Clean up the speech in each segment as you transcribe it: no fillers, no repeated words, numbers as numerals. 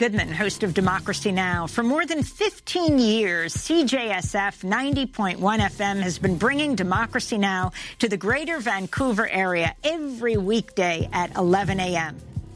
Goodman, host of Democracy Now! For more than 15 years, CJSF 90.1 FM has been bringing Democracy Now! To the greater Vancouver area every weekday at 11 a.m.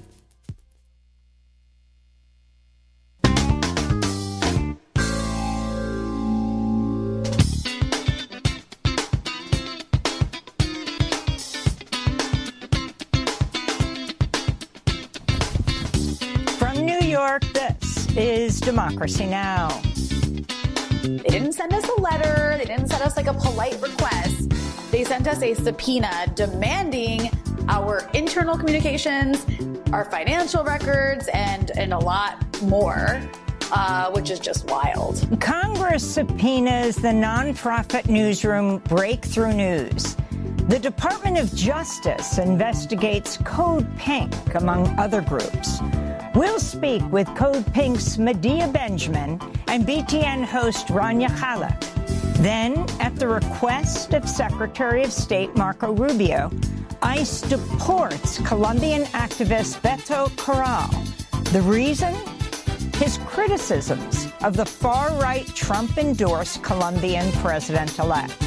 This is Democracy Now! They didn't send us a letter. They didn't send us like a polite request. They sent us a subpoena demanding our internal communications, our financial records, and a lot more, which is just wild. Congress subpoenas the nonprofit newsroom Breakthrough News. The Department of Justice investigates Code Pink, among other groups. We'll speak with Code Pink's Medea Benjamin and BTN host Rania Khalek. Then, at the request of Secretary of State Marco Rubio, ICE deports Colombian activist Beto Corral. The reason? His criticisms of the far-right Trump-endorsed Colombian president-elect.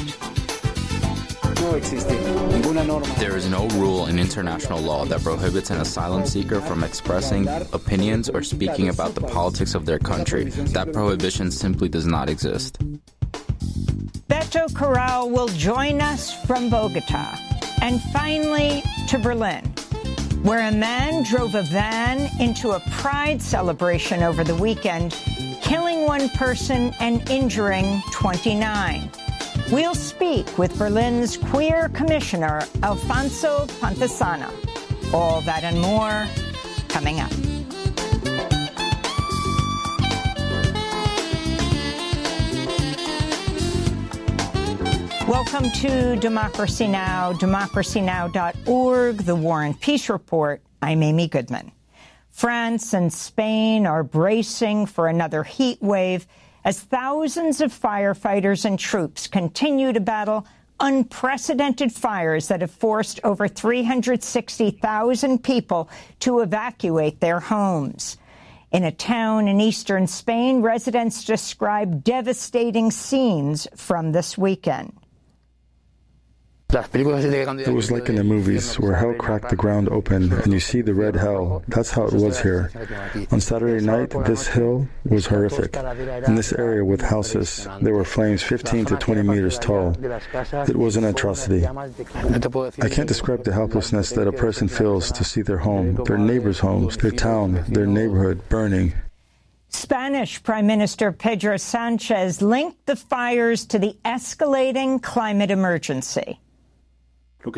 There is no rule in international law that prohibits an asylum seeker from expressing opinions or speaking about the politics of their country. That prohibition simply does not exist. Beto Corral will join us from Bogota. And finally, to Berlin, where a man drove a van into a pride celebration over the weekend, killing one person and injuring 29. We'll speak with Berlin's queer commissioner, Alfonso Pantesana. All that and more coming up. Welcome to Democracy Now!, democracynow.org, the War and Peace Report. I'm Amy Goodman. France and Spain are bracing for another heat wave as thousands of firefighters and troops continue to battle unprecedented fires that have forced over 360,000 people to evacuate their homes. In a town in eastern Spain, residents describe devastating scenes from this weekend. It was like in the movies, where hell cracked the ground open, and you see the red hell. That's how it was here. On Saturday night, this hill was horrific. In this area with houses, there were flames 15 to 20 meters tall. It was an atrocity. I can't describe the helplessness that a person feels to see their home, their neighbors' homes, their town, their neighborhood burning. Spanish Prime Minister Pedro Sanchez linked the fires to the escalating climate emergency. What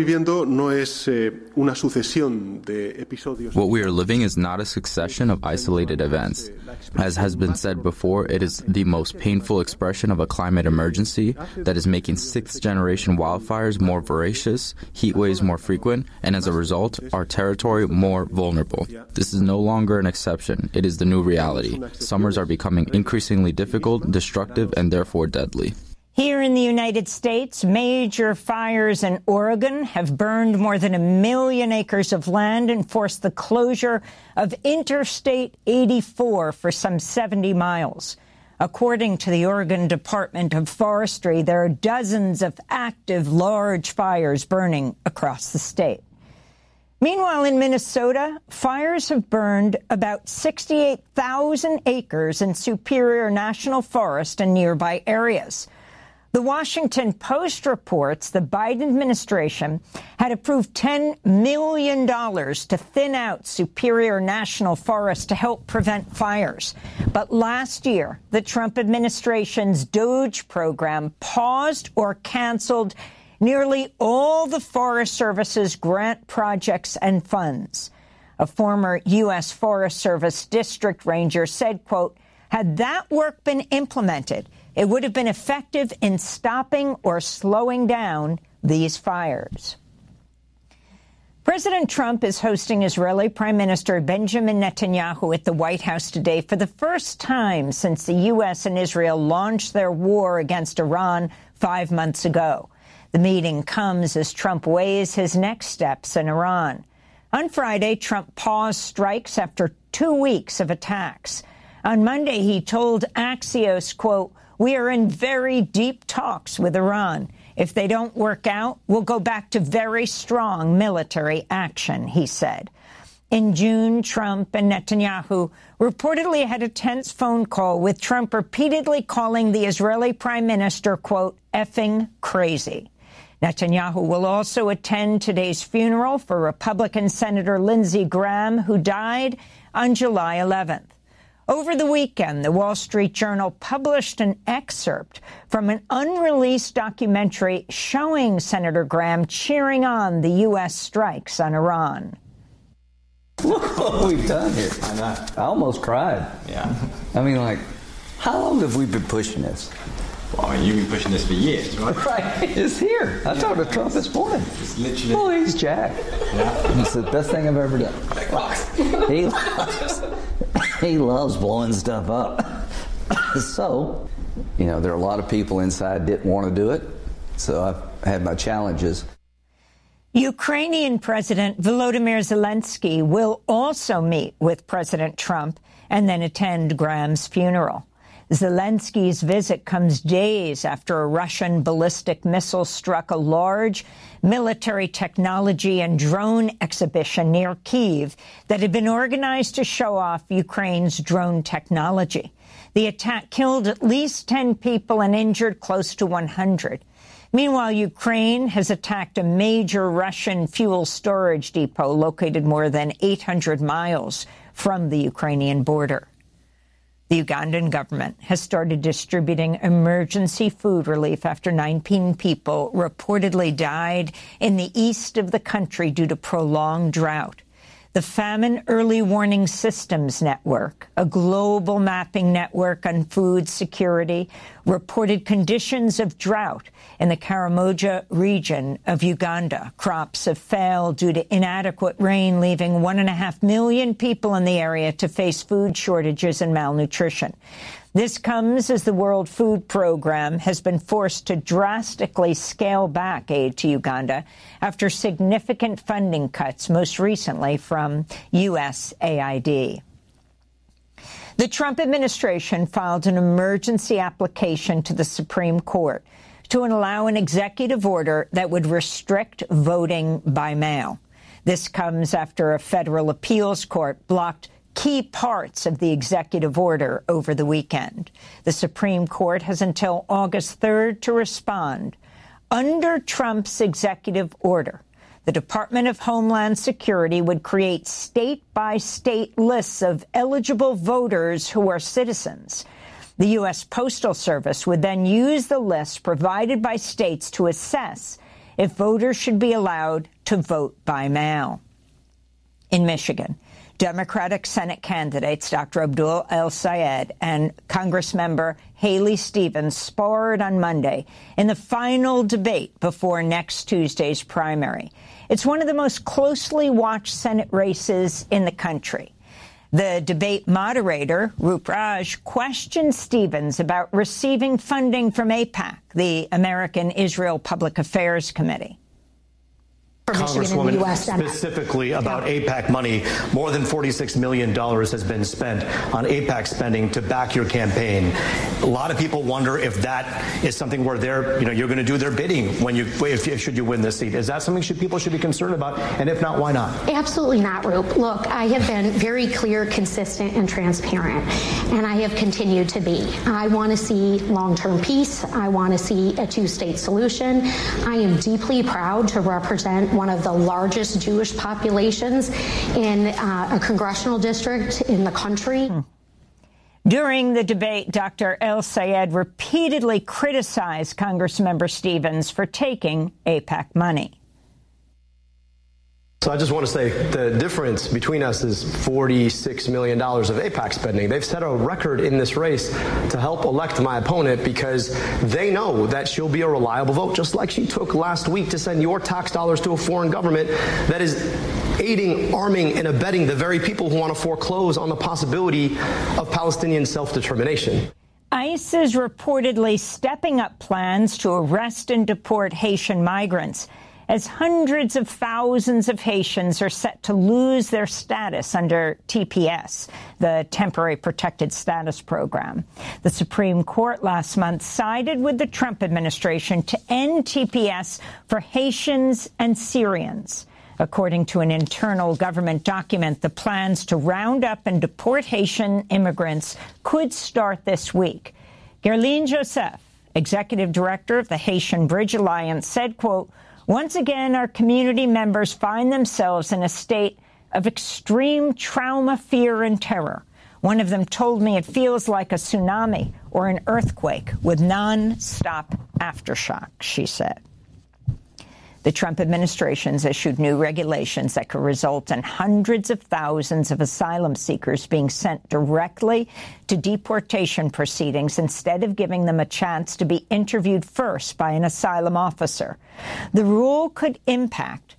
we are living is not a succession of isolated events. As has been said before, it is the most painful expression of a climate emergency that is making sixth-generation wildfires more voracious, heat waves more frequent, and as a result, our territory more vulnerable. This is no longer an exception. It is the new reality. Summers are becoming increasingly difficult, destructive, and therefore deadly. Here in the United States, major fires in Oregon have burned more than 1 million acres of land and forced the closure of Interstate 84 for some 70 miles. According to the Oregon Department of Forestry, there are dozens of active large fires burning across the state. Meanwhile, in Minnesota, fires have burned about 68,000 acres in Superior National Forest and nearby areas. The Washington Post reports the Biden administration had approved $10 million to thin out Superior National Forest to help prevent fires. But last year, the Trump administration's DOGE program paused or canceled nearly all the Forest Service's grant projects and funds. A former U.S. Forest Service district ranger said, quote, "Had that work been implemented, it would have been effective in stopping or slowing down these fires." President Trump is hosting Israeli Prime Minister Benjamin Netanyahu at the White House today for the first time since the U.S. and Israel launched their war against Iran 5 months ago. The meeting comes as Trump weighs his next steps in Iran. On Friday, Trump paused strikes after 2 weeks of attacks. On Monday, he told Axios, quote, "We are in very deep talks with Iran. If they don't work out, we'll go back to very strong military action," he said. In June, Trump and Netanyahu reportedly had a tense phone call, with Trump repeatedly calling the Israeli prime minister, quote, "effing crazy." Netanyahu will also attend today's funeral for Republican Senator Lindsey Graham, who died on July 11th. Over the weekend, the Wall Street Journal published an excerpt from an unreleased documentary showing Senator Graham cheering on the U.S. strikes on Iran. Look what we've done here. I know. I almost cried. Yeah. I mean, like, how long have we been pushing this? Well, I mean, you've been pushing this for years, right? Right. It's here. I talked to Trump this morning. It's literally... Oh, he's jacked. Yeah. It's the best thing I've ever done. He loves blowing stuff up. So, you know, there are a lot of people inside didn't want to do it. So I've had my challenges. Ukrainian President Volodymyr Zelensky will also meet with President Trump and then attend Graham's funeral. Zelensky's visit comes days after a Russian ballistic missile struck a large military technology and drone exhibition near Kyiv that had been organized to show off Ukraine's drone technology. The attack killed at least 10 people and injured close to 100. Meanwhile, Ukraine has attacked a major Russian fuel storage depot located more than 800 miles from the Ukrainian border. The Ugandan government has started distributing emergency food relief after 19 people reportedly died in the east of the country due to prolonged drought. The Famine Early Warning Systems Network, a global mapping network on food security, reported conditions of drought in the Karamoja region of Uganda. Crops have failed due to inadequate rain, leaving 1.5 million people in the area to face food shortages and malnutrition. This comes as the World Food Program has been forced to drastically scale back aid to Uganda after significant funding cuts, most recently from USAID. The Trump administration filed an emergency application to the Supreme Court to allow an executive order that would restrict voting by mail. This comes after a federal appeals court blocked key parts of the executive order over the weekend. The Supreme Court has until August 3rd to respond. Under Trump's executive order, the Department of Homeland Security would create state-by-state lists of eligible voters who are citizens. The U.S. Postal Service would then use the lists provided by states to assess if voters should be allowed to vote by mail. In Michigan, Democratic Senate candidates Dr. Abdul El-Sayed and Congressmember Haley Stevens sparred on Monday in the final debate before next Tuesday's primary. It's one of the most closely watched Senate races in the country. The debate moderator, Rup Raj, questioned Stevens about receiving funding from AIPAC, the American Israel Public Affairs Committee. Congresswoman, specifically about AIPAC money, more than $46 million has been spent on AIPAC spending to back your campaign. A lot of people wonder if that is something where you're going to do their bidding should you win this seat. Is that something people should be concerned about? And if not, why not? Absolutely not, Rup. Look, I have been very clear, consistent, and transparent, and I have continued to be. I want to see long-term peace. I want to see a two-state solution. I am deeply proud to represent one of the largest Jewish populations in a congressional district in the country. During the debate, Dr. El-Sayed repeatedly criticized Congressmember Stevens for taking AIPAC money. So I just want to say the difference between us is $46 million of AIPAC spending. They've set a record in this race to help elect my opponent because they know that she'll be a reliable vote, just like she took last week to send your tax dollars to a foreign government that is aiding, arming, and abetting the very people who want to foreclose on the possibility of Palestinian self-determination. ICE is reportedly stepping up plans to arrest and deport Haitian migrants as hundreds of thousands of Haitians are set to lose their status under TPS, the Temporary Protected Status Program. The Supreme Court last month sided with the Trump administration to end TPS for Haitians and Syrians. According to an internal government document, the plans to round up and deport Haitian immigrants could start this week. Guerline Joseph, executive director of the Haitian Bridge Alliance, said, quote, "Once again, our community members find themselves in a state of extreme trauma, fear, and terror. One of them told me it feels like a tsunami or an earthquake with non-stop aftershocks," she said. The Trump administration's issued new regulations that could result in hundreds of thousands of asylum seekers being sent directly to deportation proceedings instead of giving them a chance to be interviewed first by an asylum officer. The rule could impact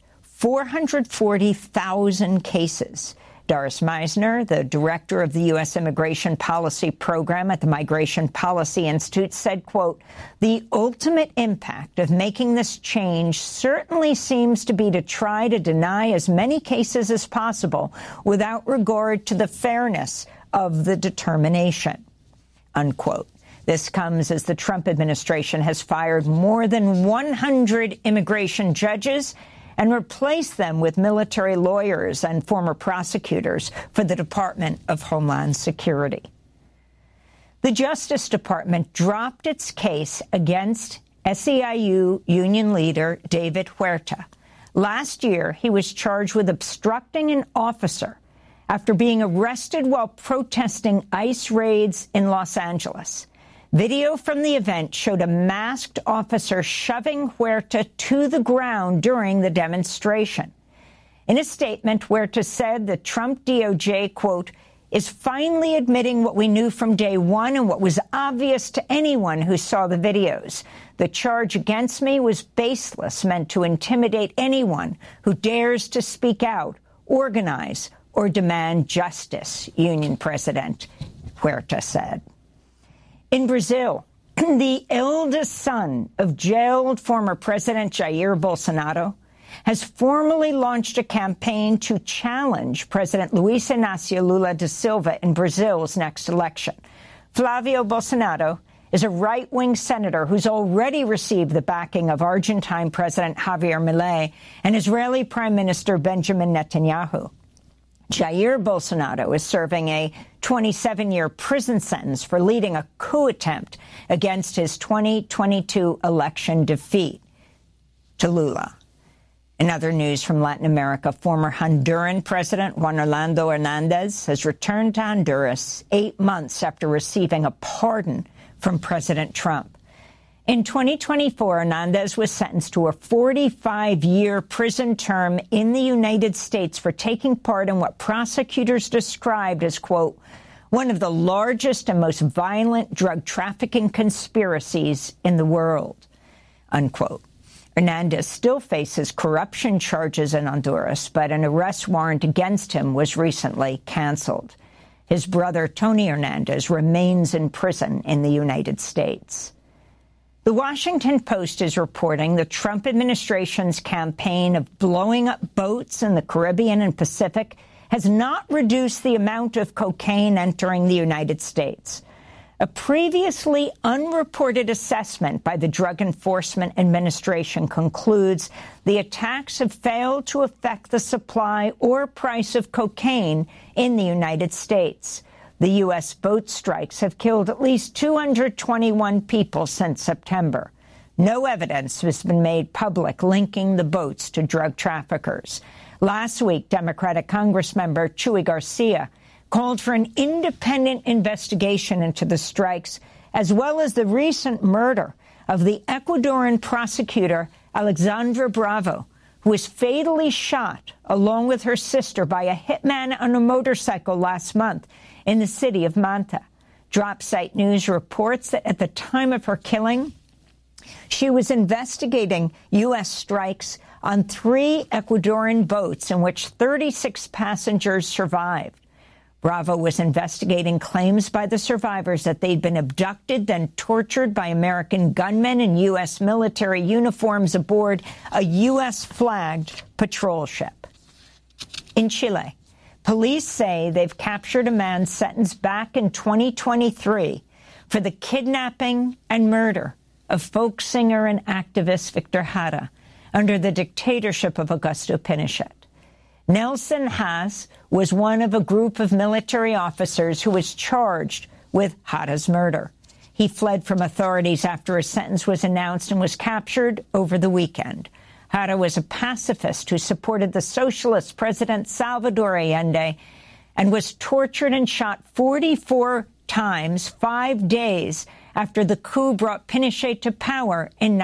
440,000 cases. Doris Meisner, the director of the U.S. Immigration Policy Program at the Migration Policy Institute, said, quote, "The ultimate impact of making this change certainly seems to be to try to deny as many cases as possible without regard to the fairness of the determination," unquote. This comes as the Trump administration has fired more than 100 immigration judges and replace them with military lawyers and former prosecutors for the Department of Homeland Security. The Justice Department dropped its case against SEIU union leader David Huerta. Last year, he was charged with obstructing an officer after being arrested while protesting ICE raids in Los Angeles. Video from the event showed a masked officer shoving Huerta to the ground during the demonstration. In a statement, Huerta said the Trump DOJ, quote, "is finally admitting what we knew from day one and what was obvious to anyone who saw the videos. The charge against me was baseless, meant to intimidate anyone who dares to speak out, organize, or demand justice," Union President Huerta said. In Brazil, the eldest son of jailed former President Jair Bolsonaro has formally launched a campaign to challenge President Luiz Inácio Lula da Silva in Brazil's next election. Flavio Bolsonaro is a right-wing senator who's already received the backing of Argentine President Javier Milei and Israeli Prime Minister Benjamin Netanyahu. Jair Bolsonaro is serving a 27-year prison sentence for leading a coup attempt against his 2022 election defeat to Lula. In other news from Latin America, former Honduran President Juan Orlando Hernández has returned to Honduras 8 months after receiving a pardon from President Trump. In 2024, Hernández was sentenced to a 45-year prison term in the United States for taking part in what prosecutors described as, quote, "one of the largest and most violent drug trafficking conspiracies in the world," unquote. Hernández still faces corruption charges in Honduras, but an arrest warrant against him was recently canceled. His brother, Tony Hernández, remains in prison in the United States. The Washington Post is reporting the Trump administration's campaign of blowing up boats in the Caribbean and Pacific has not reduced the amount of cocaine entering the United States. A previously unreported assessment by the Drug Enforcement Administration concludes the attacks have failed to affect the supply or price of cocaine in the United States. The U.S. boat strikes have killed at least 221 people since September. No evidence has been made public linking the boats to drug traffickers. Last week, Democratic Congressmember Chuy Garcia called for an independent investigation into the strikes, as well as the recent murder of the Ecuadorian prosecutor Alexandra Bravo, who was fatally shot along with her sister by a hitman on a motorcycle last month in the city of Manta. Dropsite News reports that at the time of her killing, she was investigating U.S. strikes on 3 Ecuadorian boats in which 36 passengers survived. Bravo was investigating claims by the survivors that they'd been abducted, then tortured by American gunmen in U.S. military uniforms aboard a U.S.-flagged patrol ship. In Chile, police say they've captured a man sentenced back in 2023 for the kidnapping and murder of folk singer and activist Victor Jara under the dictatorship of Augusto Pinochet. Nelson Haas was one of a group of military officers who was charged with Jara's murder. He fled from authorities after his sentence was announced and was captured over the weekend. Jara was a pacifist who supported the socialist President Salvador Allende and was tortured and shot 44 times 5 days after the coup brought Pinochet to power in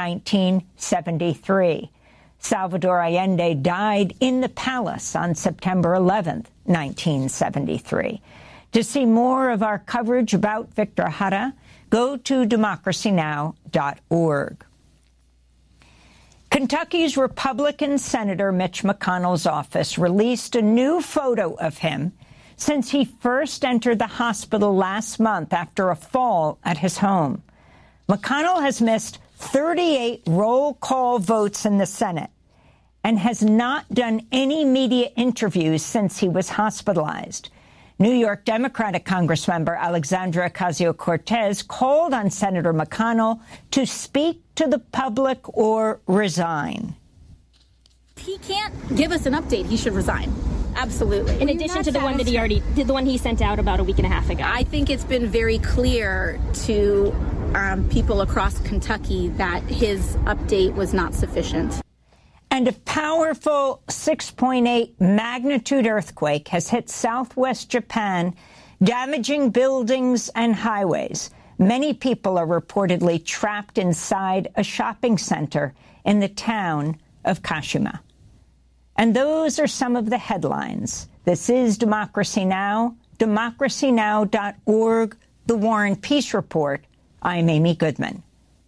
1973. Salvador Allende died in the palace on September 11th, 1973. To see more of our coverage about Victor Jara, go to democracynow.org. Kentucky's Republican Senator Mitch McConnell's office released a new photo of him since he first entered the hospital last month after a fall at his home. McConnell has missed 38 roll call votes in the Senate and has not done any media interviews since he was hospitalized. New York Democratic Congressmember Alexandria Ocasio-Cortez called on Senator McConnell to speak to the public or resign. He can't give us an update. He should resign. Absolutely. In addition to the one that he already did, the one he sent out about a week and a half ago. I think it's been very clear to people across Kentucky that his update was not sufficient. And a powerful 6.8 magnitude earthquake has hit southwest Japan, damaging buildings and highways. Many people are reportedly trapped inside a shopping center in the town of Kashima. And those are some of the headlines. This is Democracy Now!, democracynow.org, The War and Peace Report. I'm Amy Goodman.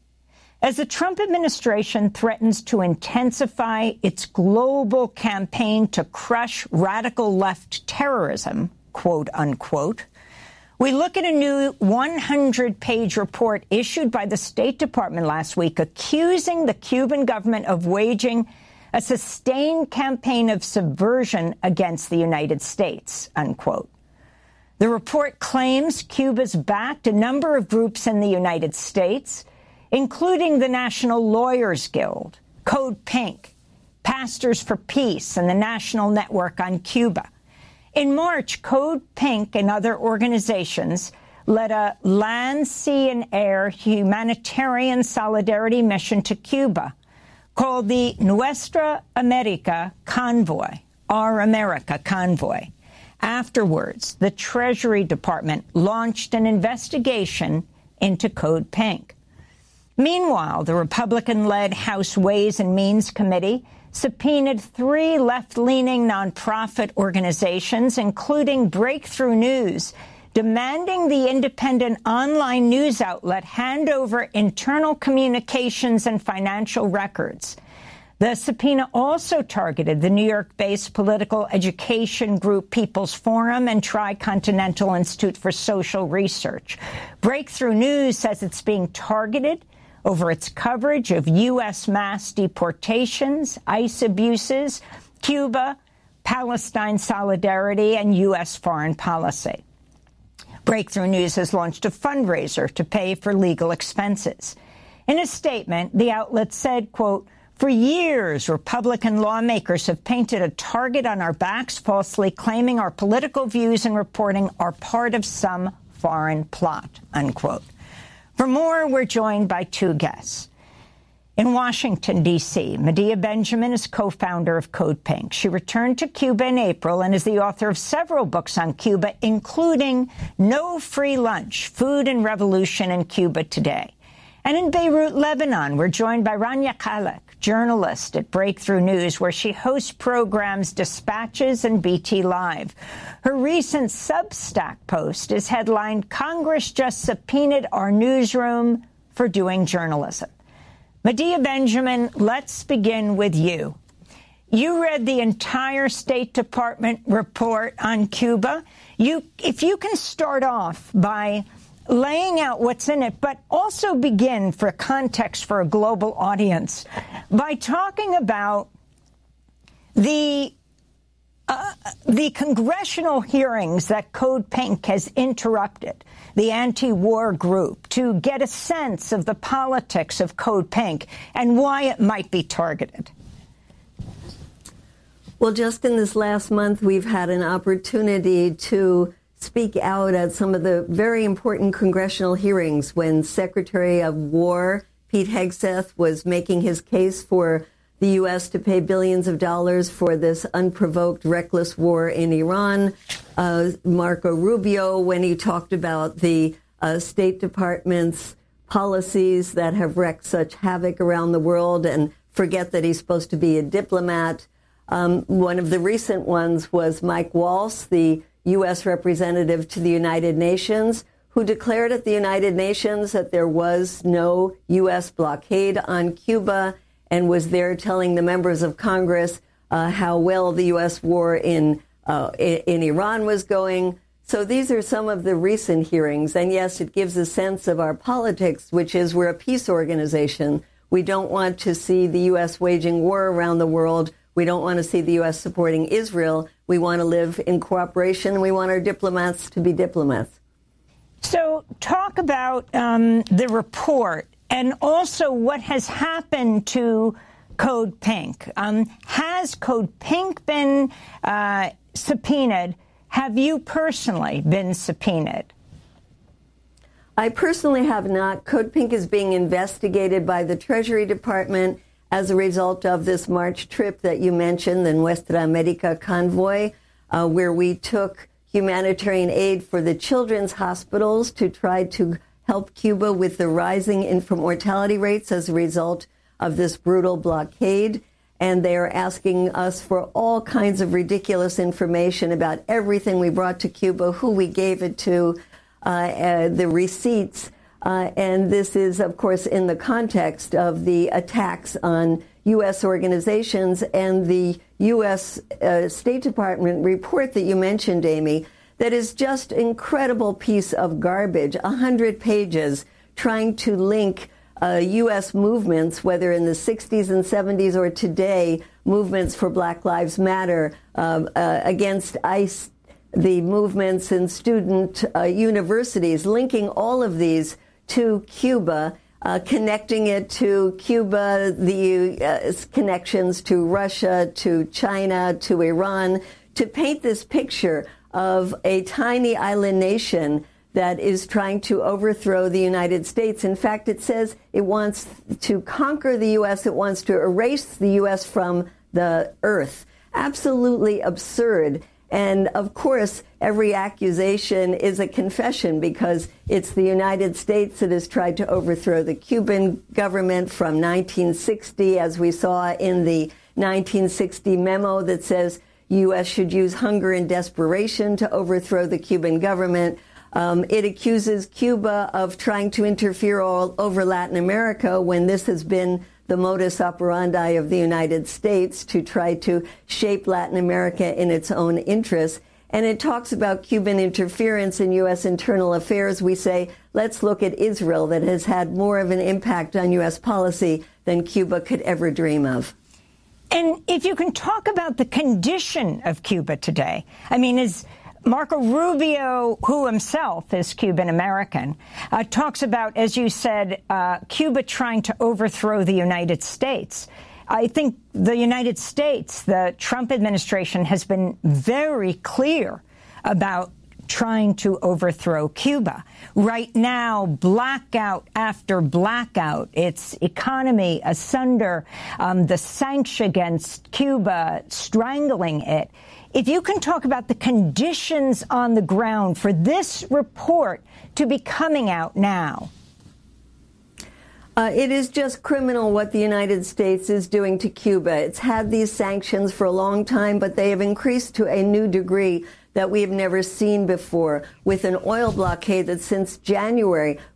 As the Trump administration threatens to intensify its global campaign to crush radical left terrorism, quote unquote, we look at a new 100-page report issued by the State Department last week accusing the Cuban government of waging a sustained campaign of subversion against the United States, unquote. The report claims Cuba's backed a number of groups in the United States, including the National Lawyers Guild, Code Pink, Pastors for Peace, and the National Network on Cuba. In March, Code Pink and other organizations led a land, sea, and air humanitarian solidarity mission to Cuba called the Nuestra America Convoy, Our America Convoy. Afterwards, the Treasury Department launched an investigation into Code Pink. Meanwhile, the Republican-led House Ways and Means Committee subpoenaed 3 left-leaning nonprofit organizations, including Breakthrough News, demanding the independent online news outlet hand over internal communications and financial records. The subpoena also targeted the New York-based political education group People's Forum and Tricontinental Institute for Social Research. Breakthrough News says it's being targeted over its coverage of U.S. mass deportations, ICE abuses, Cuba, Palestine solidarity, and U.S. foreign policy. Breakthrough News has launched a fundraiser to pay for legal expenses. In a statement, the outlet said, quote, "For years, Republican lawmakers have painted a target on our backs, falsely claiming our political views and reporting are part of some foreign plot," unquote. For more, we're joined by 2 guests. In Washington, D.C., Medea Benjamin is co-founder of Code Pink. She returned to Cuba in April and is the author of several books on Cuba, including No Free Lunch, Food and Revolution in Cuba Today. And in Beirut, Lebanon, we're joined by Rania Khalek, journalist at Breakthrough News, where she hosts programs Dispatches and BT Live. Her recent Substack post is headlined, "Congress Just Subpoenaed Our Newsroom for Doing Journalism." Medea Benjamin, let's begin with you. You read the entire State Department report on Cuba. if you can start off by laying out what's in it, but also begin for context for a global audience by talking about the congressional hearings that Code Pink has interrupted, the anti-war group, to get a sense of the politics of Code Pink and why it might be targeted. Well, just in this last month, we've had an opportunity to speak out at some of the very important congressional hearings when Secretary of War Pete Hegseth was making his case for the U.S. to pay billions of dollars for this unprovoked, reckless war in Iran. Marco Rubio, when he talked about the State Department's policies that have wreaked such havoc around the world and forget that he's supposed to be a diplomat. One of the recent ones was Mike Waltz, the U.S. representative to the United Nations, who declared at the United Nations that there was no U.S. blockade on Cuba and was there telling the members of Congress how well the U.S. war in Iran was going. So these are some of the recent hearings. And yes, it gives a sense of our politics, which is we're a peace organization. We don't want to see the U.S. waging war around the world. We don't want to see the U.S. supporting Israel. We want to live in cooperation. We want our diplomats to be diplomats. So talk about the report and also what has happened to Code Pink. Has Code Pink been subpoenaed? Have you personally been subpoenaed? I personally have not. Code Pink is being investigated by the Treasury Department as a result of this March trip that you mentioned, the Nuestra America convoy, where we took humanitarian aid for the children's hospitals to try to help Cuba with the rising infant mortality rates as a result of this brutal blockade. And they are asking us for all kinds of ridiculous information about everything we brought to Cuba, who we gave it to, the receipts. And this is, of course, in the context of the attacks on U.S. organizations and the U.S. State Department report that you mentioned, Amy, that is just an incredible piece of garbage, 100 pages, trying to link U.S. movements, whether in the 60s and 70s or today, movements for Black Lives Matter, against ICE, the movements in student universities, linking all of these to Cuba, connecting it to Cuba, the connections to Russia, to China, to Iran, to paint this picture of a tiny island nation that is trying to overthrow the United States. In fact, it says it wants to conquer the U.S., it wants to erase the U.S. from the earth. Absolutely absurd. And, of course, every accusation is a confession because it's the United States that has tried to overthrow the Cuban government from 1960, as we saw in the 1960 memo that says U.S. should use hunger and desperation to overthrow the Cuban government. It accuses Cuba of trying to interfere all over Latin America when this has been the modus operandi of the United States to try to shape Latin America in its own interests. And it talks about Cuban interference in U.S. internal affairs. We say, let's look at Israel, that has had more of an impact on U.S. policy than Cuba could ever dream of. And if you can talk about the condition of Cuba today, I mean, is Marco Rubio, who himself is Cuban-American, talks about, as you said, Cuba trying to overthrow the United States. I think the United States, the Trump administration, has been very clear about trying to overthrow Cuba. Right now, blackout after blackout, its economy asunder, the sanctions against Cuba, strangling it. If you can talk about the conditions on the ground for this report to be coming out now. It is just criminal what the United States is doing to Cuba. It's had these sanctions for a long time, but they have increased to a new degree that we have never seen before, with an oil blockade that since January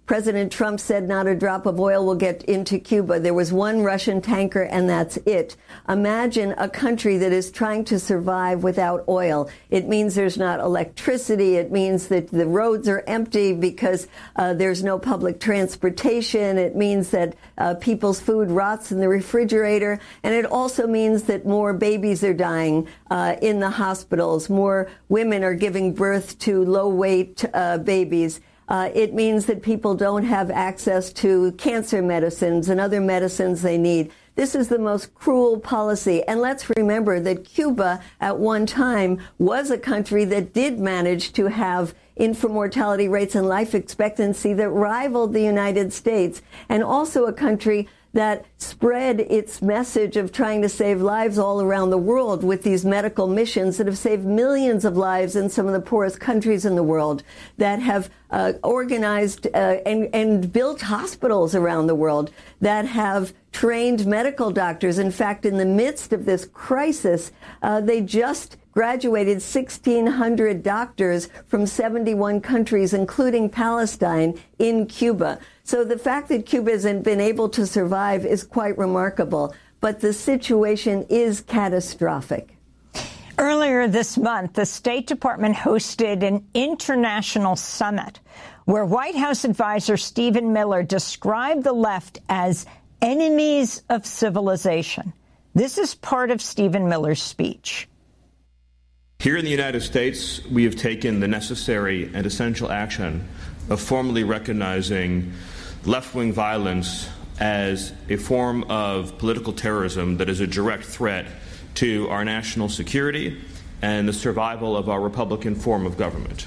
President Trump said not a drop of oil will get into Cuba. There was one Russian tanker, and that's it. Imagine a country that is trying to survive without oil. It means there's not electricity. It means that the roads are empty because there's no public transportation. It means that people's food rots in the refrigerator. And it also means that more babies are dying in the hospitals. More women are giving birth to low-weight babies. It means that people don't have access to cancer medicines and other medicines they need. This is the most cruel policy. And let's remember that Cuba at one time was a country that did manage to have infant mortality rates and life expectancy that rivaled the United States, and also a country that spread its message of trying to save lives all around the world with these medical missions that have saved millions of lives in some of the poorest countries in the world, that have organized and built hospitals around the world, that have trained medical doctors. In fact, in the midst of this crisis, they just graduated 1,600 doctors from 71 countries, including Palestine, in Cuba. So the fact that Cuba hasn't been able to survive is quite remarkable. But the situation is catastrophic. Earlier this month, the State Department hosted an international summit where White House advisor Stephen Miller described the left as enemies of civilization. This is part of Stephen Miller's speech. Here in the United States, we have taken the necessary and essential action of formally recognizing left-wing violence as a form of political terrorism that is a direct threat to our national security and the survival of our Republican form of government.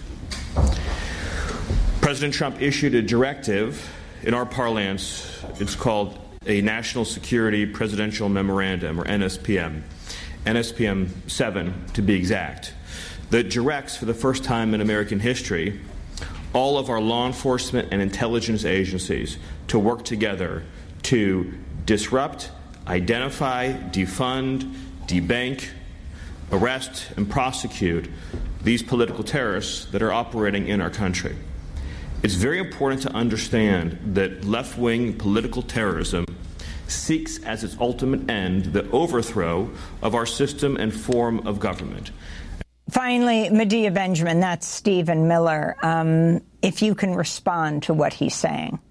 President Trump issued a directive, in our parlance, it's called a National Security Presidential Memorandum, or NSPM. NSPM 7 to be exact, that directs for the first time in American history all of our law enforcement and intelligence agencies to work together to disrupt, identify, defund, debank, arrest, and prosecute these political terrorists that are operating in our country. It's very important to understand that left-wing political terrorism seeks as its ultimate end the overthrow of our system and form of government. Finally, Medea Benjamin, that's Stephen Miller. If you can respond to what he's saying.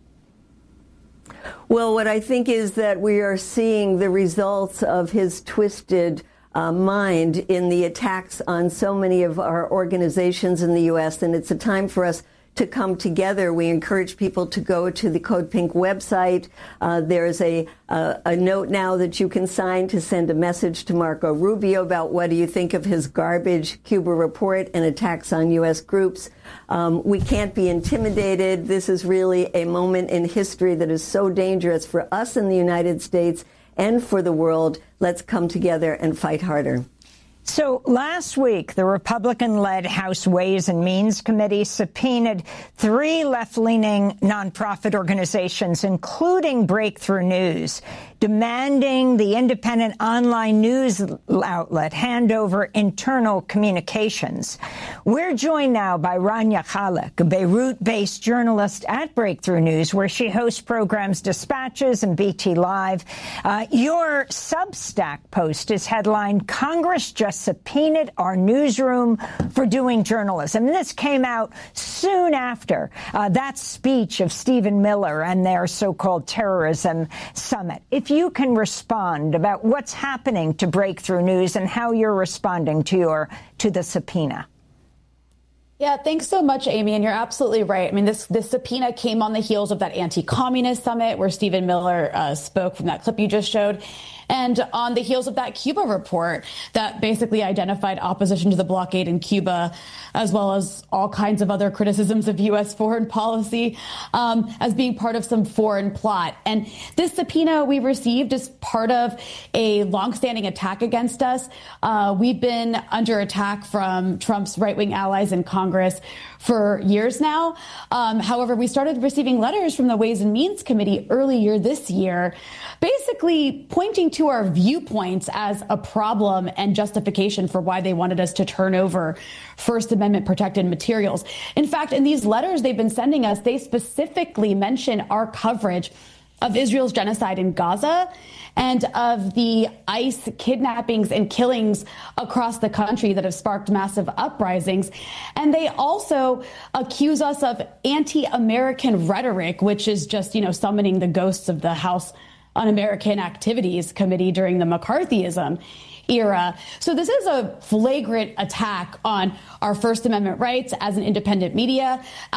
Well, what I think is that we are seeing the results of his twisted mind in the attacks on so many of our organizations in the U.S., and it's a time for us to come together. We encourage people to go to the Code Pink website. There's a note now that you can sign to send a message to Marco Rubio about what do you think of his garbage Cuba report and attacks on U.S. groups. We can't be intimidated. This is really a moment in history that is so dangerous for us in the United States and for the world. Let's come together and fight harder. So last week, the Republican-led House Ways and Means Committee subpoenaed 3 left-leaning nonprofit organizations, including Breakthrough News, demanding the independent online news outlet hand over internal communications. We're joined now by Rania Khalek, a Beirut-based journalist at Breakthrough News, where she hosts programs Dispatches and BT Live. Your Substack post is headlined, "Congress Just Subpoenaed Our Newsroom for Doing Journalism." And this came out soon after that speech of Stephen Miller and their so-called terrorism summit. If you can respond about what's happening to Breakthrough News and how you're responding to the subpoena. Yeah, thanks so much, Amy. And you're absolutely right. I mean, this subpoena came on the heels of that anti-communist summit where Stephen Miller spoke from that clip you just showed. And on the heels of that Cuba report that basically identified opposition to the blockade in Cuba, as well as all kinds of other criticisms of U.S. foreign policy as being part of some foreign plot. And this subpoena we received is part of a longstanding attack against us. We've been under attack from Trump's right-wing allies in Congress for years now. However, we started receiving letters from the Ways and Means Committee earlier this year, basically pointing to our viewpoints as a problem and justification for why they wanted us to turn over First Amendment protected materials. In fact, in these letters they've been sending us, they specifically mention our coverage of Israel's genocide in Gaza and of the ICE kidnappings and killings across the country that have sparked massive uprisings. And they also accuse us of anti-American rhetoric, which is just, summoning the ghosts of the House Un-American Activities Committee during the McCarthyism era. So this is a flagrant attack on our First Amendment rights as an independent media